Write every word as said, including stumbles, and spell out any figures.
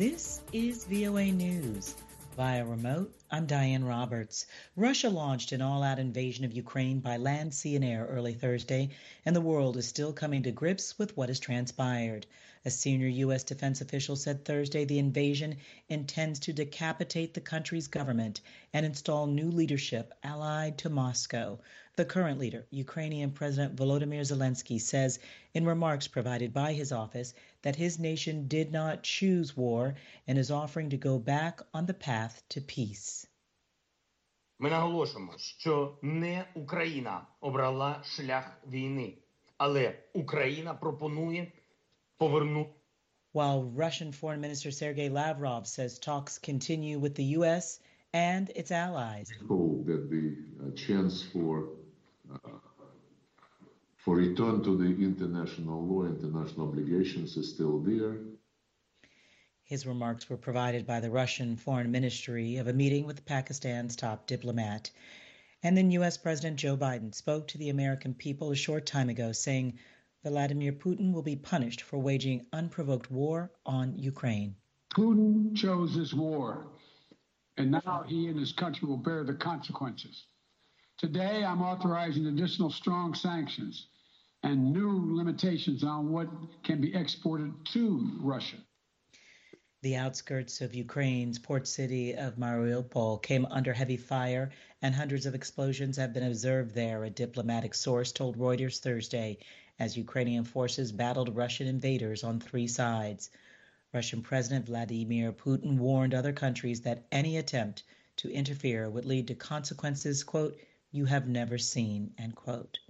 This is V O A News. Via remote, I'm Diane Roberts. Russia launched an all-out invasion of Ukraine by land, sea, and air early Thursday, and the world is still coming to grips with what has transpired. A senior U S defense official said Thursday the invasion intends to decapitate the country's government and install new leadership allied to Moscow. The current leader, Ukrainian President Volodymyr Zelensky, says in remarks provided by his office that his nation did not choose war and is offering to go back on the path to peace. Ми наголошуємо, що не Україна обрала шлях війни, але Україна пропонує повернути. While Russian Foreign Minister Sergei Lavrov says talks continue with the U S and its allies. I hope that the uh, chance for uh, for return to the international law, international obligations is still there. His remarks were provided by the Russian Foreign Ministry of a meeting with Pakistan's top diplomat. And then U S President Joe Biden spoke to the American people a short time ago, saying Vladimir Putin will be punished for waging unprovoked war on Ukraine. Putin chose this war, and now he and his country will bear the consequences. Today, I'm authorizing additional strong sanctions and new limitations on what can be exported to Russia. The outskirts of Ukraine's port city of Mariupol came under heavy fire, and hundreds of explosions have been observed there, a diplomatic source told Reuters Thursday, as Ukrainian forces battled Russian invaders on three sides. Russian President Vladimir Putin warned other countries that any attempt to interfere would lead to consequences, quote, you have never seen, end quote.